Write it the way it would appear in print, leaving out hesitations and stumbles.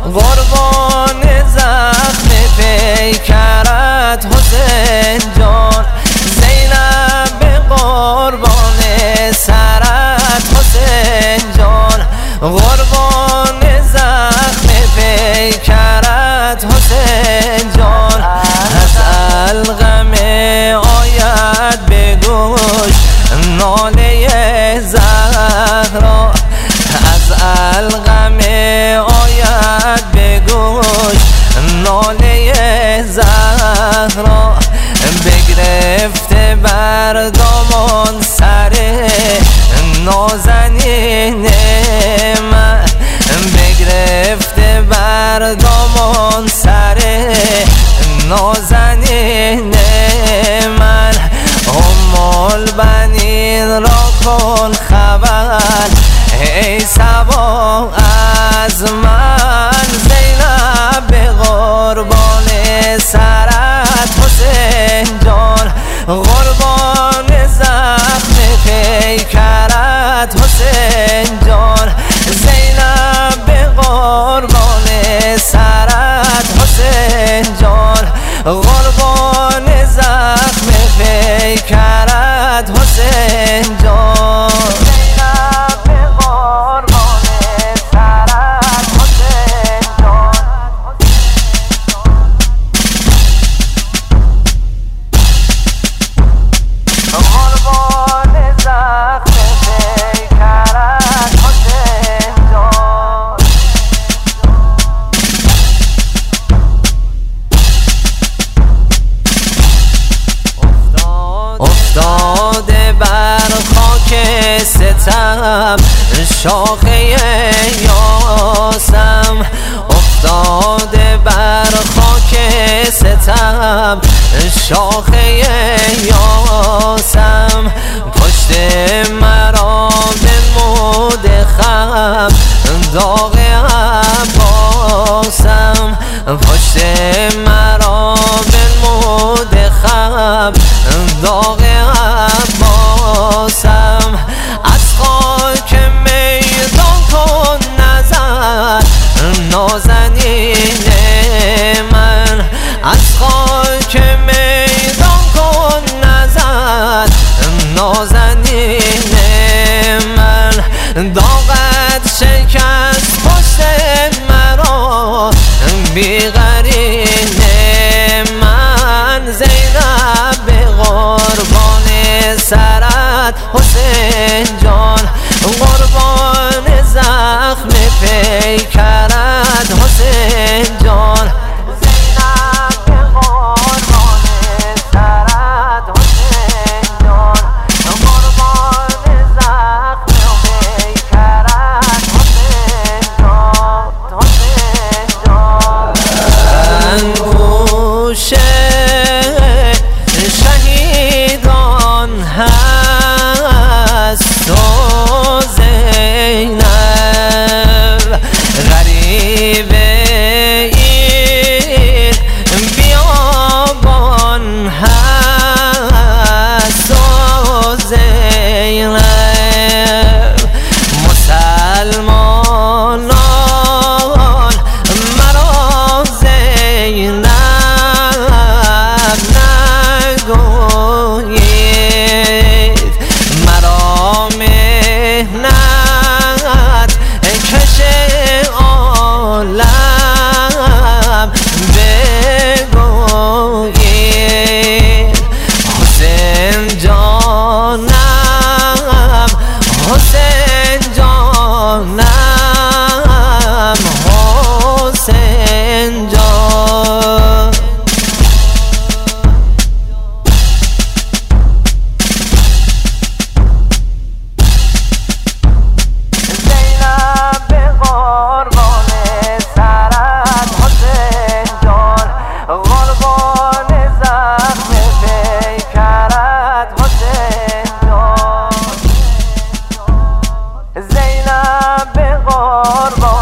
قربان زخم پیکرت حسین جان، زینب قربان سرت حسین جان، قربان زخم پیکرت حسین جان. از الغم آید به گوش ناله زهرا، از الغم آید به گوش ناله زهرا. بگرفته بر دامان سر نازنین من، بگرفته بر دامان سر نازنین من. البنین را کن خبر ای صبا از من، زینب به قربان سرت حسین جان، قربان زخم پیکرت حسین جان، زینب به قربان سرت حسین جان، قربان زخم پیکرت حسین جان. افتاده بر خاک ستم شاخه یاسم، افتاده بر خاک ستم شاخه یاسم. پشت مرا بنمود خم داغ عباسم، پشت مرا بنمود خم داغ عباسم. از خاک میدان کن نظر نازنین من، از خاک میدان کن نظر نازنین من. داغت شکست پشت مرا بی‌قرین من، زینب به قربان سرت حسین جان، قربان زخم پیکرت حسین جان، زینب به قربان سرت حسین جان، قربان زخم پیکرت حسین جان، حسین جان. انگوشه شهیدان هست و زینب غریب این بیابان هست و زینب. مسلمانان مرا زینب نگویید، مرا مهنت کش عالم بگویید. حسین جانم، حسین جانم، حسین جان. زینب به قربان سرت حسین جان، قربان زخم پیکرت حسین جان، زینب به قربان